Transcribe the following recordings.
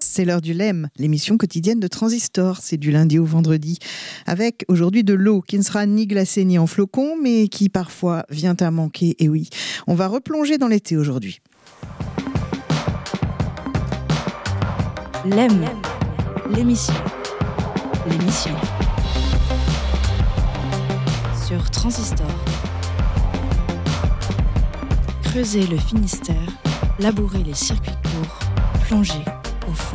c'est l'heure du LEM, l'émission quotidienne de Transistor. C'est du lundi au vendredi. Avec aujourd'hui de l'eau qui ne sera ni glacée ni en flocons, mais qui parfois vient à manquer. Et oui, on va replonger dans l'été aujourd'hui. LEM, l'émission. Sur Transistor. Creuser le Finistère, labourer les circuits courts, plonger au fond.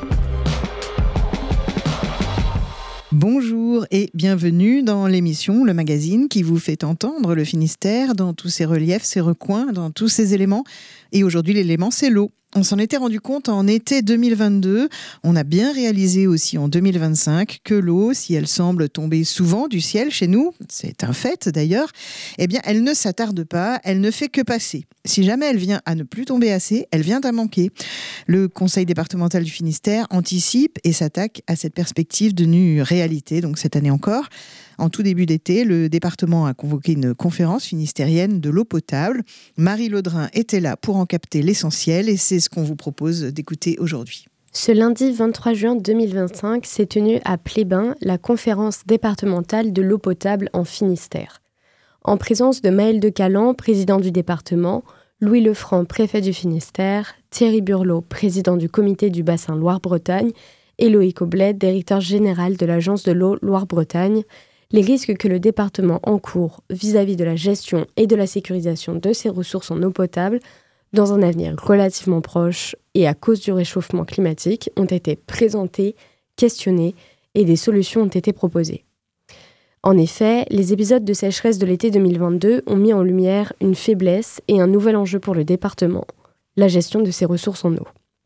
Bonjour et bienvenue dans l'émission, le magazine qui vous fait entendre le Finistère dans tous ses reliefs, ses recoins, dans tous ses éléments. Et aujourd'hui, l'élément, c'est l'eau. On s'en était rendu compte en été 2022. On a bien réalisé aussi en 2025 que l'eau, si elle semble tomber souvent du ciel chez nous, c'est un fait d'ailleurs, eh bien elle ne s'attarde pas, elle ne fait que passer. Si jamais elle vient à ne plus tomber assez, elle vient à manquer. Le Conseil départemental du Finistère anticipe et s'attaque à cette perspective devenue réalité, donc cette année encore. En tout début d'été, le département a convoqué une conférence finistérienne de l'eau potable. Marie Laudrin était là pour en capter l'essentiel et c'est ce qu'on vous propose d'écouter aujourd'hui. Ce lundi 23 juin 2025 s'est tenue à Plébin la conférence départementale de l'eau potable en Finistère. En présence de Maël de Calan, président du département, Louis Lefranc, préfet du Finistère, Thierry Burlot, président du comité du bassin Loire-Bretagne et Loïc Aublet, directeur général de l'agence de l'eau Loire-Bretagne, les risques que le département encourt vis-à-vis de la gestion et de la sécurisation de ses ressources en eau potable dans un avenir relativement proche et à cause du réchauffement climatique ont été présentés, questionnés et des solutions ont été proposées. En effet, les épisodes de sécheresse de l'été 2022 ont mis en lumière une faiblesse et un nouvel enjeu pour le département, la gestion de ses ressources en eau.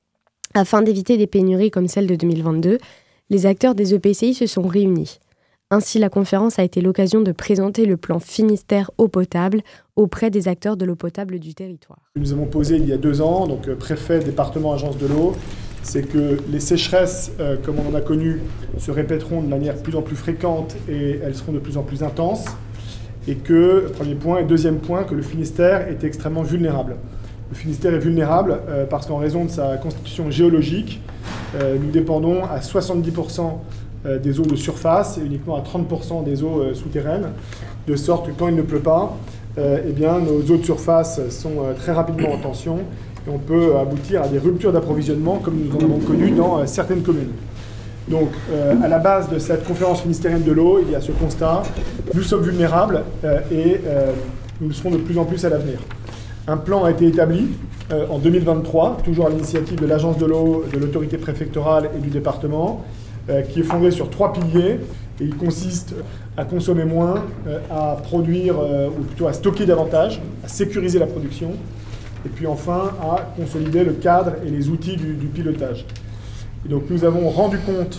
Afin d'éviter des pénuries comme celle de 2022, les acteurs des EPCI se sont réunis. Ainsi, la conférence a été l'occasion de présenter le plan Finistère eau potable auprès des acteurs de l'eau potable du territoire. Nous avons posé il y a 2 ans, donc préfet, département, agence de l'eau, c'est que les sécheresses, comme on en a connu, se répéteront de manière de plus en plus fréquente et elles seront de plus en plus intenses. Et que, premier point, et deuxième point, que le Finistère est extrêmement vulnérable. Le Finistère est vulnérable parce qu'en raison de sa constitution géologique, nous dépendons à 70% des eaux de surface et uniquement à 30% des eaux souterraines, de sorte que quand il ne pleut pas, eh bien, nos eaux de surface sont très rapidement en tension et on peut aboutir à des ruptures d'approvisionnement comme nous en avons connu dans certaines communes. Donc, à la base de cette conférence finistérienne de l'eau, il y a ce constat, nous sommes vulnérables et nous le serons de plus en plus à l'avenir. Un plan a été établi en 2023, toujours à l'initiative de l'agence de l'eau, de l'autorité préfectorale et du département, qui est fondé sur 3 piliers et il consiste à consommer moins, à produire ou plutôt à stocker davantage, à sécuriser la production et puis enfin à consolider le cadre et les outils du pilotage. Et donc nous avons rendu compte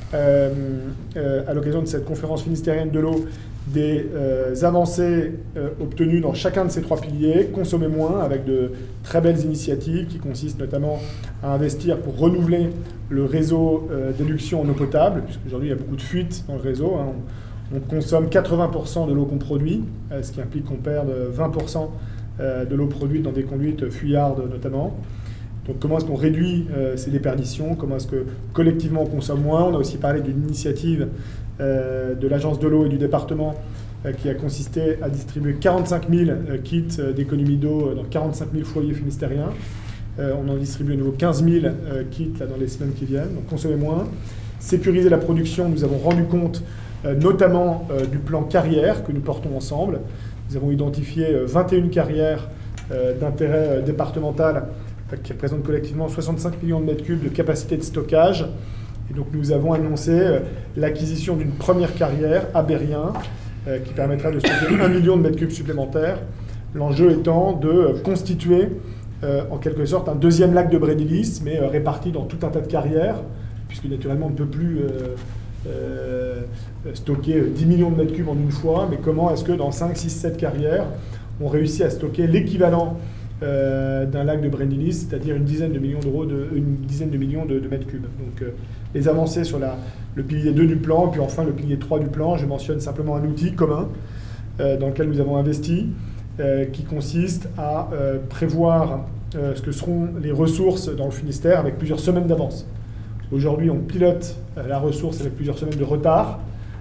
à l'occasion de cette conférence finistérienne de l'eau des avancées obtenues dans chacun de ces 3 piliers, consommer moins avec de très belles initiatives qui consistent notamment à investir pour renouveler le réseau d'éduction en eau potable, puisqu'aujourd'hui il y a beaucoup de fuites dans le réseau. On consomme 80% de l'eau qu'on produit, ce qui implique qu'on perde 20% de l'eau produite dans des conduites fuyardes notamment. Donc comment est-ce qu'on réduit ces déperditions? Comment est-ce que collectivement on consomme moins? On a aussi parlé d'une initiative de l'agence de l'eau et du département qui a consisté à distribuer 45 000 kits d'économie d'eau dans 45 000 foyers finistériens. On en distribue à nouveau 15 000 kits là, dans les semaines qui viennent. Donc consommer moins. Sécuriser la production, nous avons rendu compte notamment du plan carrière que nous portons ensemble. Nous avons identifié 21 carrières d'intérêt départemental qui représentent collectivement 65 millions de mètres cubes de capacité de stockage. Et donc nous avons annoncé l'acquisition d'une première carrière à Berrien qui permettra de stocker 1 million de mètres cubes supplémentaires. L'enjeu étant de constituer en quelque sorte un deuxième lac de Brédilis, mais réparti dans tout un tas de carrières, puisque naturellement on ne peut plus stocker 10 millions de mètres cubes en une fois, mais comment est-ce que dans 5, 6, 7 carrières, on réussit à stocker l'équivalent d'un lac de Brédilis, c'est-à-dire une dizaine de millions de mètres cubes. Donc les avancées sur le pilier 2 du plan, puis enfin le pilier 3 du plan, je mentionne simplement un outil commun dans lequel nous avons investi, qui consiste à prévoir ce que seront les ressources dans le Finistère avec plusieurs semaines d'avance. Aujourd'hui, on pilote la ressource avec plusieurs semaines de retard.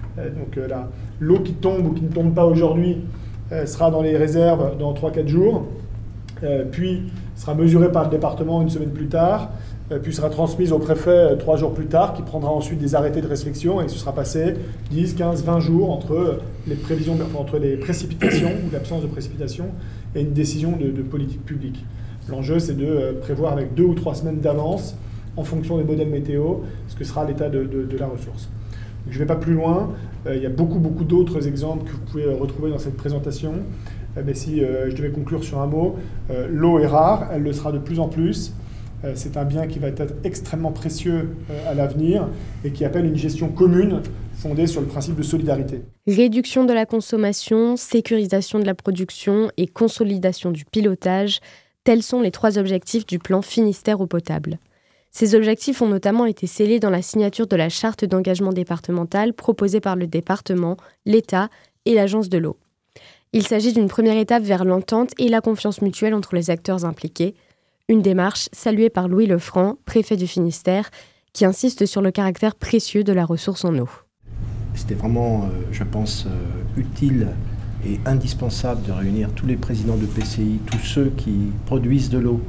L'eau qui tombe ou qui ne tombe pas aujourd'hui sera dans les réserves dans 3-4 jours, puis sera mesurée par le département une semaine plus tard, puis sera transmise au préfet 3 jours plus tard, qui prendra ensuite des arrêtés de restriction, et ce sera passé 10, 15, 20 jours entre les précipitations ou l'absence de précipitations et une décision de politique publique. L'enjeu, c'est de prévoir avec 2 ou 3 semaines d'avance, en fonction des modèles météo, ce que sera l'état de la ressource. Donc, je ne vais pas plus loin. Il y a beaucoup d'autres exemples que vous pouvez retrouver dans cette présentation. Mais si je devais conclure sur un mot, l'eau est rare, elle le sera de plus en plus. C'est un bien qui va être extrêmement précieux à l'avenir et qui appelle une gestion commune fondée sur le principe de solidarité. Réduction de la consommation, sécurisation de la production et consolidation du pilotage, tels sont les 3 objectifs du plan Finistère eau potable. Ces objectifs ont notamment été scellés dans la signature de la charte d'engagement départemental proposée par le département, l'État et l'Agence de l'eau. Il s'agit d'une première étape vers l'entente et la confiance mutuelle entre les acteurs impliqués, une démarche saluée par Louis Lefranc, préfet du Finistère, qui insiste sur le caractère précieux de la ressource en eau. C'était vraiment, je pense, utile et indispensable de réunir tous les présidents de PCI, tous ceux qui produisent de l'eau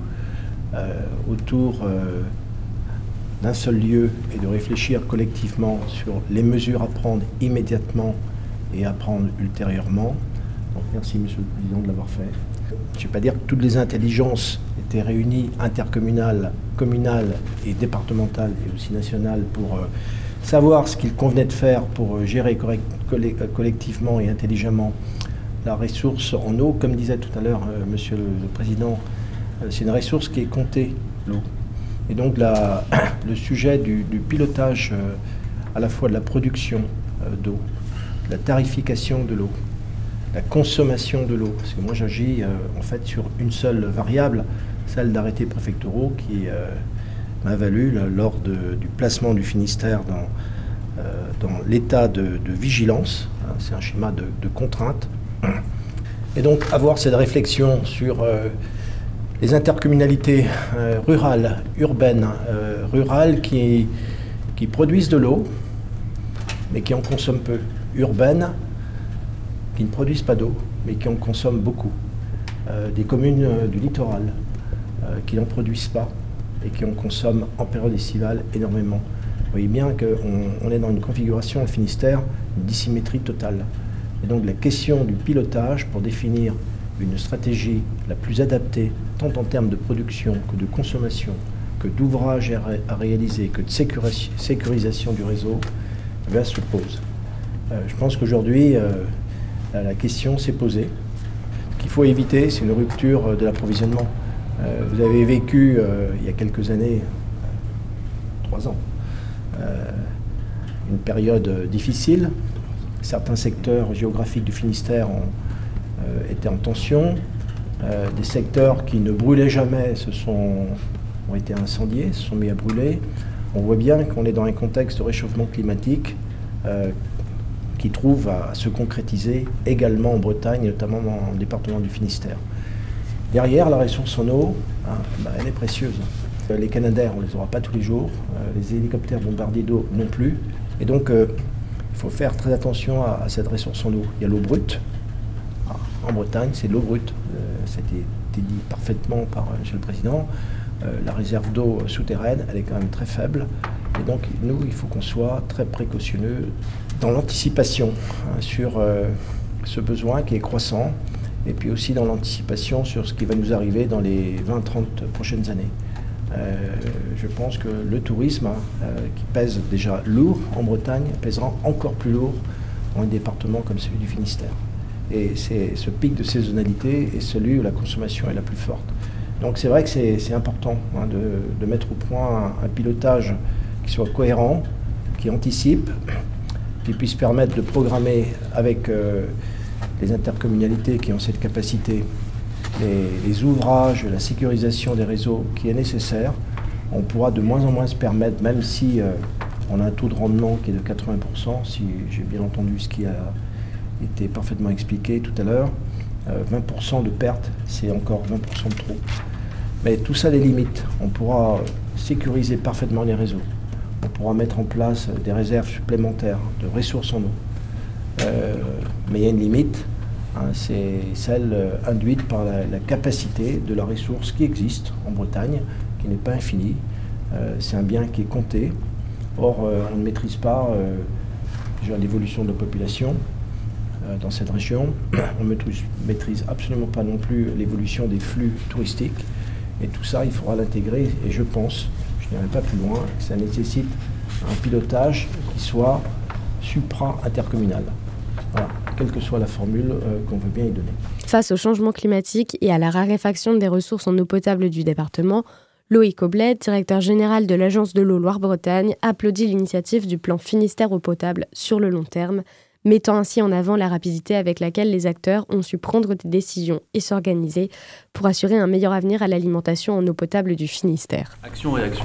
autour d'un seul lieu et de réfléchir collectivement sur les mesures à prendre immédiatement et à prendre ultérieurement. Donc merci Monsieur le Président de l'avoir fait. Je ne vais pas dire que toutes les intelligences étaient réunies, intercommunales, communales et départementales et aussi nationales, pour savoir ce qu'il convenait de faire pour gérer collectivement et intelligemment la ressource en eau. Comme disait tout à l'heure Monsieur le Président, c'est une ressource qui est comptée, l'eau. Et donc le sujet du pilotage à la fois de la production d'eau, de la tarification de l'eau, la consommation de l'eau, parce que moi j'agis en fait sur une seule variable, celle d'arrêtés préfectoraux qui m'a valu lors du placement du Finistère dans l'état de vigilance, hein, c'est un schéma de contrainte, et donc avoir cette réflexion sur les intercommunalités rurales, urbaines, qui produisent de l'eau, mais qui en consomment peu. Urbaines, qui ne produisent pas d'eau, mais qui en consomment beaucoup. Des communes du littoral, qui n'en produisent pas, et qui en consomment en période estivale énormément. Vous voyez bien qu'on est dans une configuration, le Finistère, une dissymétrie totale. Et donc la question du pilotage pour définir une stratégie la plus adaptée, tant en termes de production que de consommation, que d'ouvrages à réaliser, que de sécurisation du réseau, se pose. Je pense qu'aujourd'hui, la question s'est posée. Ce qu'il faut éviter, c'est une rupture de l'approvisionnement. Vous avez vécu, il y a quelques années, 3 ans, une période difficile. Certains secteurs géographiques du Finistère étaient en tension. Des secteurs qui ne brûlaient jamais ont été incendiés, se sont mis à brûler. On voit bien qu'on est dans un contexte de réchauffement climatique qui trouve à se concrétiser également en Bretagne, notamment dans le département du Finistère. Derrière, la ressource en eau, elle est précieuse. Les Canadair, on ne les aura pas tous les jours. Les hélicoptères bombardiers d'eau non plus. Et donc, il faut faire très attention à cette ressource en eau. Il y a l'eau brute. En Bretagne, c'est de l'eau brute. Ça a été dit parfaitement par M. le Président. La réserve d'eau souterraine, elle est quand même très faible. Et donc, nous, il faut qu'on soit très précautionneux dans l'anticipation sur ce besoin qui est croissant, et puis aussi dans l'anticipation sur ce qui va nous arriver dans les 20-30 prochaines années. Je pense que le tourisme, qui pèse déjà lourd en Bretagne, pèsera encore plus lourd dans un département comme celui du Finistère. Et c'est ce pic de saisonnalité est celui où la consommation est la plus forte. Donc c'est vrai que c'est important de mettre au point un pilotage qui soit cohérent, qui anticipe, qui puisse permettre de programmer avec les intercommunalités qui ont cette capacité, les ouvrages, la sécurisation des réseaux qui est nécessaire. On pourra de moins en moins se permettre, même si on a un taux de rendement qui est de 80%, si j'ai bien entendu ce qui a été parfaitement expliqué tout à l'heure, 20% de perte, c'est encore 20% de trop. Mais tout ça a des limites. On pourra sécuriser parfaitement les réseaux. on pourra mettre en place des réserves supplémentaires de ressources en eau. Mais il y a une limite, c'est celle induite par la capacité de la ressource qui existe en Bretagne, qui n'est pas infinie. C'est un bien qui est compté. Or, on ne maîtrise pas l'évolution de la population dans cette région. On ne maîtrise absolument pas non plus l'évolution des flux touristiques. Et tout ça, il faudra l'intégrer. Et je pense, je n'irai pas plus loin, que ça nécessite un pilotage qui soit supra-intercommunal. Voilà, quelle que soit la formule qu'on veut bien y donner. Face au changement climatique et à la raréfaction des ressources en eau potable du département, Loïc Aublet, directeur général de l'Agence de l'eau Loire-Bretagne, applaudit l'initiative du plan Finistère eau potable sur le long terme, mettant ainsi en avant la rapidité avec laquelle les acteurs ont su prendre des décisions et s'organiser pour assurer un meilleur avenir à l'alimentation en eau potable du Finistère. Action-réaction.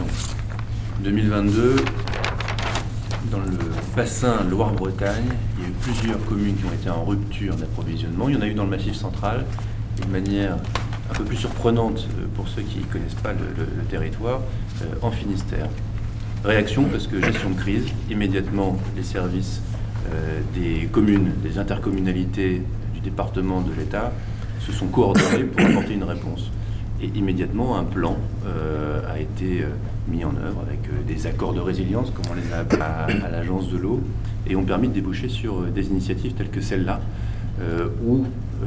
2022, dans le bassin Loire-Bretagne, il y a eu plusieurs communes qui ont été en rupture d'approvisionnement. Il y en a eu dans le Massif central, de manière un peu plus surprenante pour ceux qui ne connaissent pas le territoire, en Finistère. Réaction parce que gestion de crise, immédiatement les services des communes, des intercommunalités du département de l'État se sont coordonnés pour apporter une réponse. Et immédiatement, un plan a été mis en œuvre avec des accords de résilience, comme on les a appelés à l'Agence de l'eau, et ont permis de déboucher sur des initiatives telles que celle-là, où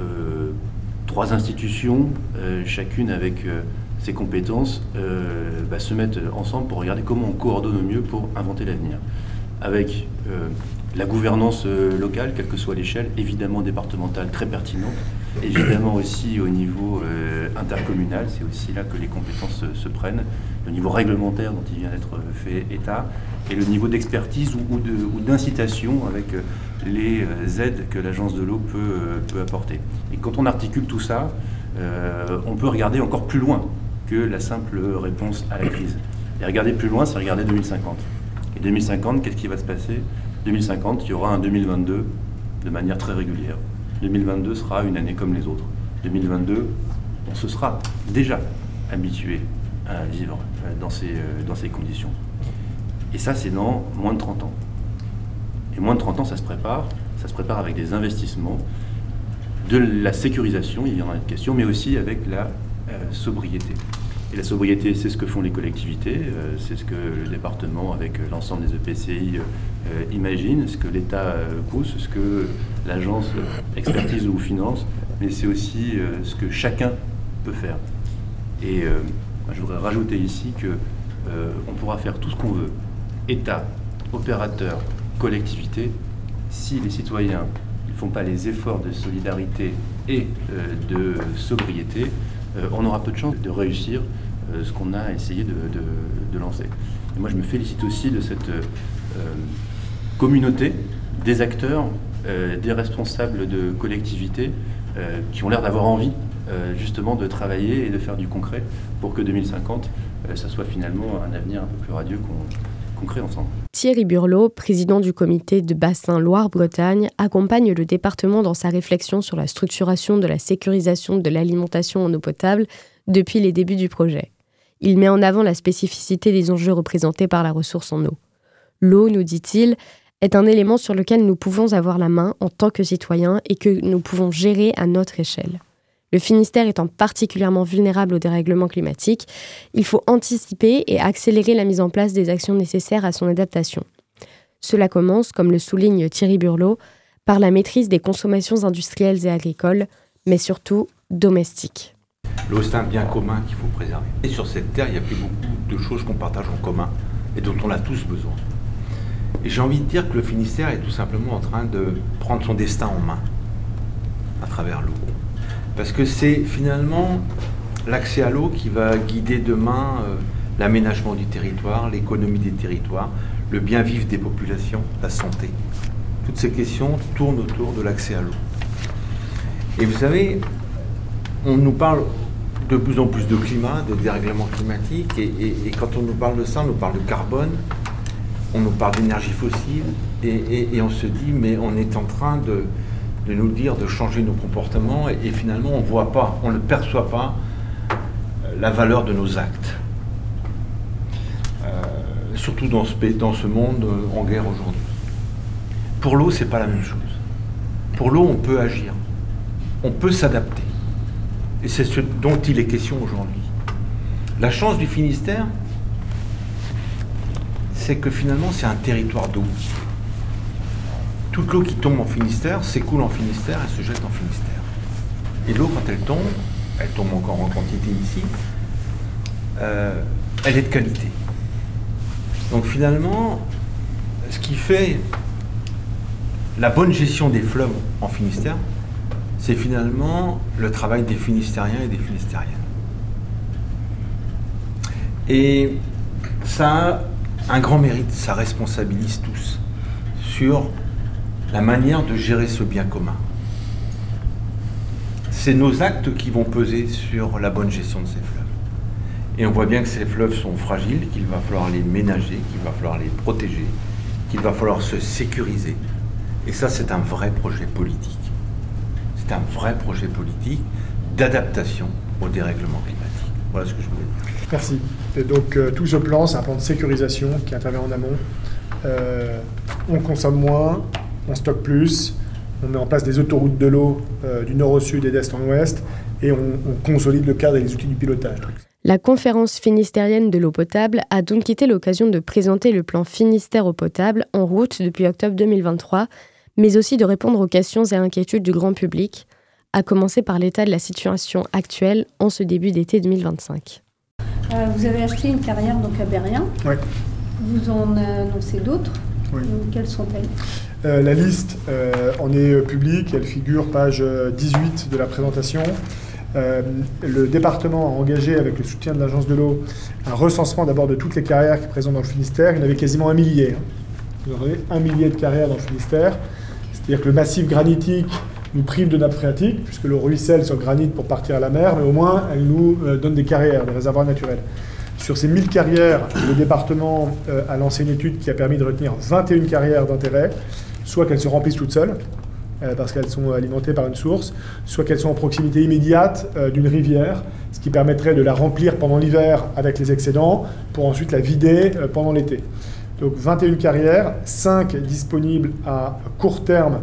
3 institutions, chacune avec ses compétences, se mettent ensemble pour regarder comment on coordonne au mieux pour inventer l'avenir. Avec la gouvernance locale, quelle que soit l'échelle, évidemment départementale très pertinente, évidemment aussi au niveau intercommunal, c'est aussi là que les compétences se prennent, le niveau réglementaire dont il vient d'être fait état, et le niveau d'expertise ou d'incitation avec les aides que l'Agence de l'eau peut apporter. Et quand on articule tout ça, on peut regarder encore plus loin que la simple réponse à la crise. Et regarder plus loin, c'est regarder 2050. Et 2050, qu'est-ce qui va se passer ? 2050, il y aura un 2022 de manière très régulière. 2022 sera une année comme les autres. 2022, on se sera déjà habitué à vivre dans ces conditions. Et ça, c'est dans moins de 30 ans. Et moins de 30 ans, ça se prépare avec des investissements, de la sécurisation, il y en a une question, mais aussi avec la sobriété. Et la sobriété, c'est ce que font les collectivités, c'est ce que le département, avec l'ensemble des EPCI, imagine, ce que l'État pousse, ce que l'agence expertise ou finance, mais c'est aussi ce que chacun peut faire. Et je voudrais rajouter ici qu'on pourra faire tout ce qu'on veut, État, opérateur, collectivité, si les citoyens ne font pas les efforts de solidarité et de sobriété, on aura peu de chances de réussir ce qu'on a essayé de lancer. Et moi, je me félicite aussi de cette communauté des acteurs, des responsables de collectivités qui ont l'air d'avoir envie justement de travailler et de faire du concret pour que 2050, ça soit finalement un avenir un peu plus radieux qu'on crée ensemble. Thierry Burlot, président du comité de bassin Loire-Bretagne, accompagne le département dans sa réflexion sur la structuration de la sécurisation de l'alimentation en eau potable depuis les débuts du projet. Il met en avant la spécificité des enjeux représentés par la ressource en eau. L'eau, nous dit-il, est un élément sur lequel nous pouvons avoir la main en tant que citoyens et que nous pouvons gérer à notre échelle. Le Finistère étant particulièrement vulnérable au dérèglement climatique, il faut anticiper et accélérer la mise en place des actions nécessaires à son adaptation. Cela commence, comme le souligne Thierry Burlot, par la maîtrise des consommations industrielles et agricoles, mais surtout domestiques. L'eau, c'est un bien commun qu'il faut préserver. Et sur cette terre, il n'y a plus beaucoup de choses qu'on partage en commun et dont on a tous besoin. Et j'ai envie de dire que le Finistère est tout simplement en train de prendre son destin en main à travers l'eau. Parce que c'est finalement l'accès à l'eau qui va guider demain l'aménagement du territoire, l'économie des territoires, le bien-vivre des populations, la santé. Toutes ces questions tournent autour de l'accès à l'eau. Et vous savez, on nous parle de plus en plus de climat, de dérèglement climatique, et quand on nous parle de ça, on nous parle de carbone, on nous parle d'énergie fossile, et on se dit, mais on est en train de nous dire de changer nos comportements, et finalement on voit pas, on ne perçoit pas la valeur de nos actes. surtout dans ce monde en guerre aujourd'hui. Pour l'eau, c'est pas la même chose. Pour l'eau, on peut agir, on peut s'adapter. Et c'est ce dont il est question aujourd'hui. La chance du Finistère, c'est que finalement, c'est un territoire d'eau. Toute l'eau qui tombe en Finistère s'écoule en Finistère et se jette en Finistère. Et l'eau, quand elle tombe encore en quantité ici, elle est de qualité. Donc finalement, ce qui fait la bonne gestion des fleuves en Finistère, c'est finalement le travail des Finistériens et des Finistériennes. Et ça a un grand mérite, ça responsabilise tous sur la manière de gérer ce bien commun. C'est nos actes qui vont peser sur la bonne gestion de ces fleuves. Et on voit bien que ces fleuves sont fragiles, qu'il va falloir les ménager, qu'il va falloir les protéger, qu'il va falloir se sécuriser. Et ça, c'est un vrai projet politique. C'est un vrai projet politique d'adaptation au dérèglement climatique. Voilà ce que je voulais dire. Merci. Et donc tout ce plan, c'est un plan de sécurisation qui intervient en amont. On consomme moins, on stocke plus, on met en place des autoroutes de l'eau du nord au sud et d'est en ouest, et on consolide le cadre et les outils du pilotage. La conférence finistérienne de l'eau potable a donc été l'occasion de présenter le plan Finistère eau potable en route depuis octobre 2023, mais aussi de répondre aux questions et inquiétudes du grand public, à commencer par l'état de la situation actuelle en ce début d'été 2025. Vous avez acheté une carrière donc à Berrien. Oui. Vous en annoncez d'autres. Oui. Quelles sont-elles ? La liste en est publique, elle figure page 18 de la présentation. Le département a engagé, avec le soutien de l'Agence de l'eau, un recensement d'abord de toutes les carrières qui sont présentes dans le Finistère. Il y en avait quasiment 1 millier. Vous en avez 1 millier de carrières dans le Finistère. C'est-à-dire que le massif granitique nous prive de nappes phréatiques, puisque l'eau ruisselle sur le granit pour partir à la mer, mais au moins elle nous donne des carrières, des réservoirs naturels. Sur ces 1000 carrières, le département a lancé une étude qui a permis de retenir 21 carrières d'intérêt, soit qu'elles se remplissent toutes seules, parce qu'elles sont alimentées par une source, soit qu'elles sont en proximité immédiate d'une rivière, ce qui permettrait de la remplir pendant l'hiver avec les excédents, pour ensuite la vider pendant l'été. Donc 21 carrières, 5 disponibles à court terme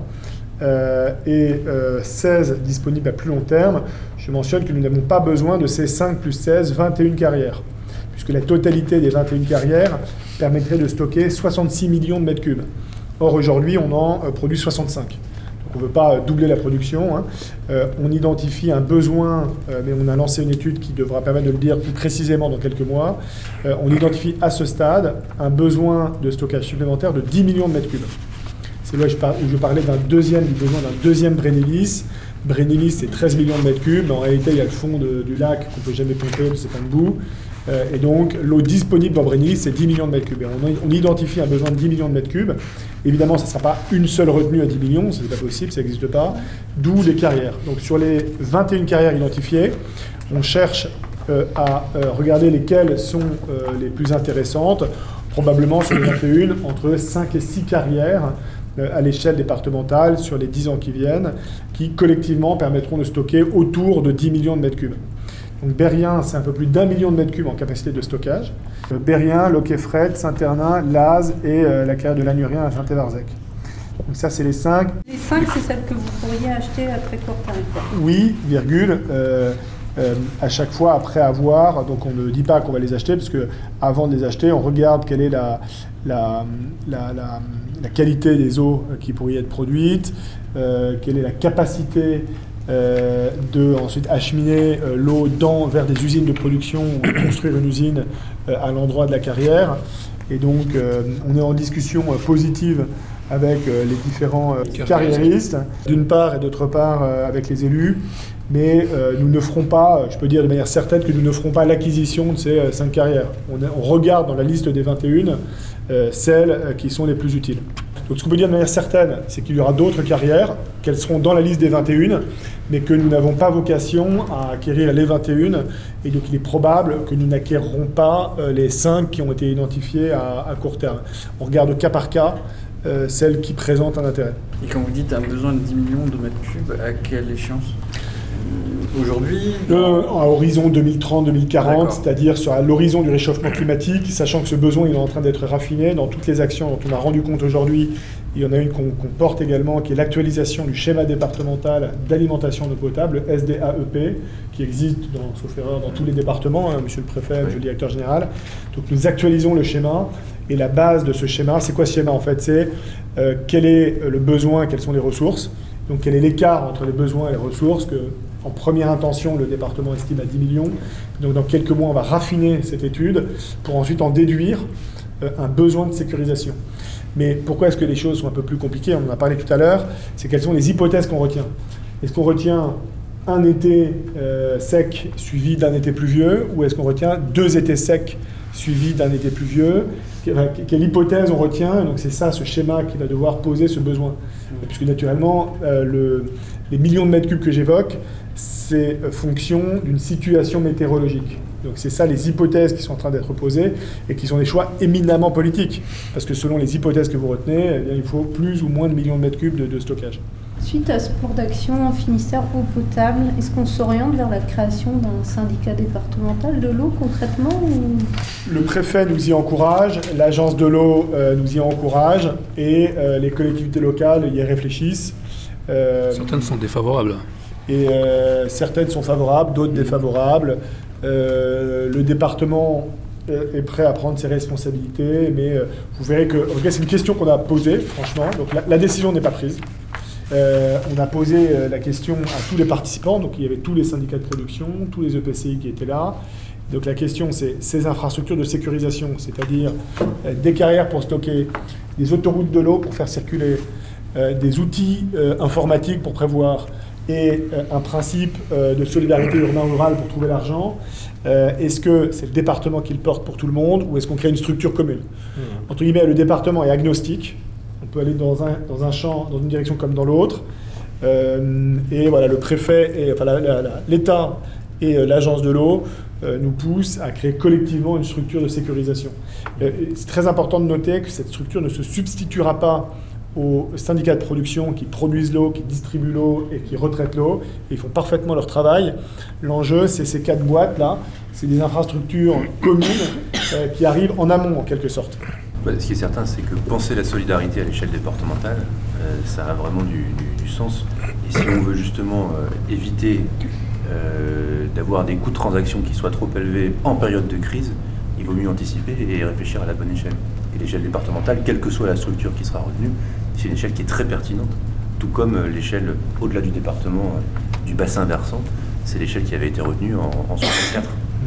et 16 disponibles à plus long terme. Je mentionne que nous n'avons pas besoin de ces 5 plus 16, 21 carrières, puisque la totalité des 21 carrières permettrait de stocker 66 millions de mètres cubes. Or, aujourd'hui, on en produit 65. Donc, on ne veut pas doubler la production. On identifie un besoin, mais on a lancé une étude qui devra permettre de le dire plus précisément dans quelques mois. On identifie à ce stade un besoin de stockage supplémentaire de 10 millions de mètres cubes. C'est là où je parlais du besoin d'un deuxième Brennilis. Brennilis, c'est 13 millions de mètres cubes. En réalité, il y a le fond du lac qu'on ne peut jamais pomper, c'est un bout. Et donc, l'eau disponible dans Brennilis, c'est 10 millions de mètres cubes. Et on identifie un besoin de 10 millions de mètres cubes. Évidemment, ça ne sera pas une seule retenue à 10 millions, ce n'est pas possible, ça n'existe pas. D'où les carrières. Donc, sur les 21 carrières identifiées, on cherche à regarder lesquelles sont les plus intéressantes. Probablement, sur les 21, entre 5 et 6 carrières à l'échelle départementale sur les 10 ans qui viennent, qui collectivement permettront de stocker autour de 10 millions de mètres cubes. Donc Berrien, c'est un peu plus d'1 million de mètres cubes en capacité de stockage. Berrien, Loquet-Fred, Saint-Ternin, Laz et la carrière de Lanurien à Saint-Évarzec. Donc ça, c'est les 5. Les 5, c'est celles que vous pourriez acheter à très court terme. Oui, virgule. À chaque fois après avoir, donc on ne dit pas qu'on va les acheter, parce que avant de les acheter, on regarde quelle est la qualité des eaux qui pourraient être produites, quelle est la capacité de ensuite acheminer l'eau vers des usines de production, construire une usine à l'endroit de la carrière. Et donc on est en discussion positive avec les différents carriéristes, d'une part, et d'autre part avec les élus. Mais nous ne ferons pas, je peux dire de manière certaine que nous ne ferons pas l'acquisition de ces 5 carrières. On regarde dans la liste des 21 celles qui sont les plus utiles. Donc ce qu'on peut dire de manière certaine, c'est qu'il y aura d'autres carrières, qu'elles seront dans la liste des 21, mais que nous n'avons pas vocation à acquérir les 21, et donc il est probable que nous n'acquérerons pas les 5 qui ont été identifiées à court terme. On regarde cas par cas celles qui présentent un intérêt. Et quand vous dites un besoin de 10 millions de mètres cubes, à quelle échéance ? aujourd'hui, à horizon 2030-2040, D'accord. c'est-à-dire sur l'horizon du réchauffement climatique, sachant que ce besoin il est en train d'être raffiné dans toutes les actions dont on a rendu compte aujourd'hui. Il y en a une qu'on porte également, qui est l'actualisation du schéma départemental d'alimentation d'eau potable, SDAEP, qui existe, sauf erreur, dans tous les départements, hein, monsieur le préfet, monsieur le directeur général. Donc nous actualisons le schéma, et la base de ce schéma, c'est quoi ce schéma en fait? C'est quel est le besoin, quelles sont les ressources, donc quel est l'écart entre les besoins et les ressources, que en première intention, le département estime à 10 millions. Donc dans quelques mois, on va raffiner cette étude pour ensuite en déduire un besoin de sécurisation. Mais pourquoi est-ce que les choses sont un peu plus compliquées? On en a parlé tout à l'heure. C'est quelles sont les hypothèses qu'on retient. Est-ce qu'on retient un été sec suivi d'un été pluvieux, ou est-ce qu'on retient 2 étés secs suivis d'un été pluvieux? Quelle hypothèse on retient? Donc c'est ça, ce schéma qui va devoir poser ce besoin. Puisque naturellement, les millions de mètres cubes que j'évoque, c'est fonction d'une situation météorologique. Donc c'est ça les hypothèses qui sont en train d'être posées et qui sont des choix éminemment politiques. Parce que selon les hypothèses que vous retenez, eh bien, il faut plus ou moins de millions de mètres cubes de stockage. Suite à ce plan d'action en Finistère eau potable, est-ce qu'on s'oriente vers la création d'un syndicat départemental de l'eau concrètement ou... Le préfet nous y encourage, l'agence de l'eau nous y encourage et les collectivités locales y réfléchissent. Certaines sont défavorables. Et certaines sont favorables, d'autres défavorables. Le département est prêt à prendre ses responsabilités, mais vous verrez que c'est une question qu'on a posée, franchement. Donc la décision n'est pas prise. On a posé la question à tous les participants, donc il y avait tous les syndicats de production, tous les EPCI qui étaient là. Donc la question, c'est ces infrastructures de sécurisation, c'est-à-dire des carrières pour stocker, des autoroutes de l'eau pour faire circuler, des outils informatiques pour prévoir, et un principe de solidarité urbain-rurale pour trouver l'argent. Est-ce que c'est le département qui le porte pour tout le monde, ou est-ce qu'on crée une structure commune? Entre guillemets, le département est agnostique. On peut aller dans un champ, dans une direction comme dans l'autre. Et voilà, le préfet, l'État et l'agence de l'eau nous poussent à créer collectivement une structure de sécurisation. C'est très important de noter que cette structure ne se substituera pas aux syndicats de production qui produisent l'eau, qui distribuent l'eau et qui retraitent l'eau. Et ils font parfaitement leur travail. L'enjeu, c'est ces 4 boîtes-là. C'est des infrastructures communes qui arrivent en amont, en quelque sorte. Ce qui est certain, c'est que penser la solidarité à l'échelle départementale, ça a vraiment du sens. Et si on veut justement éviter d'avoir des coûts de transaction qui soient trop élevés en période de crise, il vaut mieux anticiper et réfléchir à la bonne échelle. Et l'échelle départementale, quelle que soit la structure qui sera retenue, c'est une échelle qui est très pertinente. Tout comme l'échelle au-delà du département, du bassin versant, c'est l'échelle qui avait été retenue en 1964.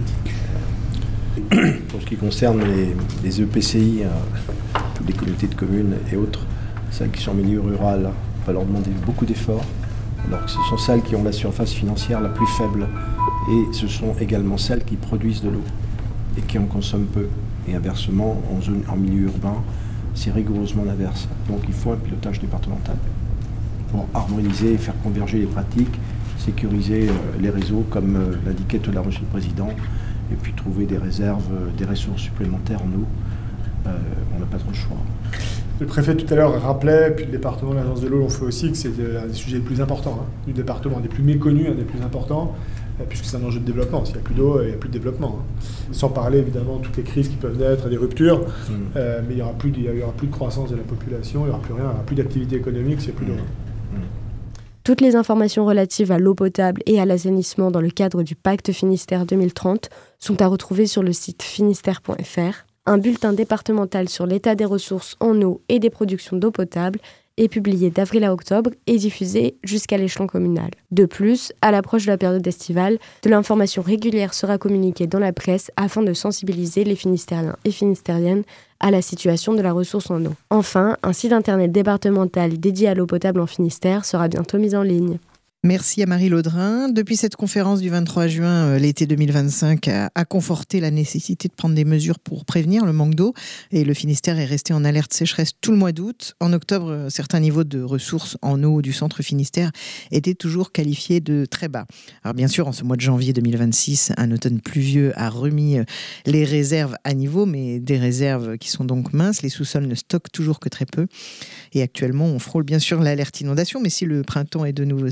Pour ce qui concerne les EPCI, toutes les communautés de communes et autres, celles qui sont en milieu rural, on va leur demander beaucoup d'efforts, alors que ce sont celles qui ont la surface financière la plus faible, et ce sont également celles qui produisent de l'eau et qui en consomment peu. Et inversement, en milieu urbain, c'est rigoureusement l'inverse. Donc il faut un pilotage départemental pour harmoniser et faire converger les pratiques, sécuriser les réseaux, comme l'indiquait tout à l'heure Monsieur le Président, et puis trouver des réserves, des ressources supplémentaires en eau. On n'a pas trop le choix. Le préfet tout à l'heure rappelait, puis le département de l'agence de l'eau l'ont fait aussi, que c'est un des sujets les plus importants du département, un des plus méconnus, un des plus importants, puisque c'est un enjeu de développement. S'il n'y a plus d'eau, il n'y a plus de développement. Sans parler évidemment de toutes les crises qui peuvent naître, des ruptures, mais il n'y aura plus de croissance de la population, il n'y aura plus rien, il n'y aura plus d'activité économique s'il n'y a plus d'eau. Toutes les informations relatives à l'eau potable et à l'assainissement dans le cadre du Pacte Finistère 2030 sont à retrouver sur le site finistère.fr. Un bulletin départemental sur l'état des ressources en eau et des productions d'eau potable est publié d'avril à octobre et diffusé jusqu'à l'échelon communal. De plus, à l'approche de la période estivale, de l'information régulière sera communiquée dans la presse afin de sensibiliser les Finistériens et Finistériennes à la situation de la ressource en eau. Enfin, un site internet départemental dédié à l'eau potable en Finistère sera bientôt mis en ligne. Merci à Marie Laudrin. Depuis cette conférence du 23 juin, l'été 2025 a conforté la nécessité de prendre des mesures pour prévenir le manque d'eau. Et le Finistère est resté en alerte sécheresse tout le mois d'août. En octobre, certains niveaux de ressources en eau du centre Finistère étaient toujours qualifiés de très bas. Alors bien sûr, en ce mois de janvier 2026, un automne pluvieux a remis les réserves à niveau, mais des réserves qui sont donc minces. Les sous-sols ne stockent toujours que très peu. Et actuellement, on frôle bien sûr l'alerte inondation, mais si le printemps est de nouveau sec,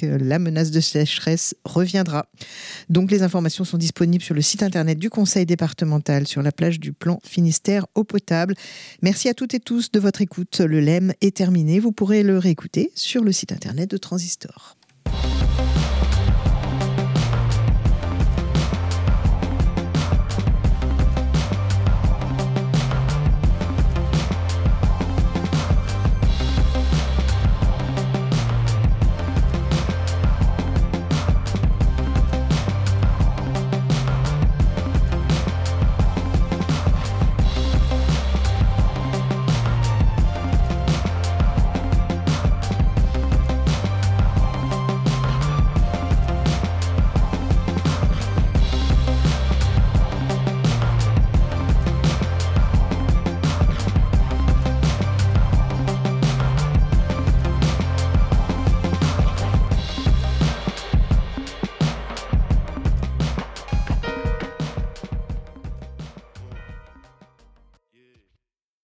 la menace de sécheresse reviendra. Donc les informations sont disponibles sur le site internet du Conseil départemental sur la plage du plan Finistère eau potable. Merci à toutes et tous de votre écoute. Le LEM est terminé. Vous pourrez le réécouter sur le site internet de Transistor.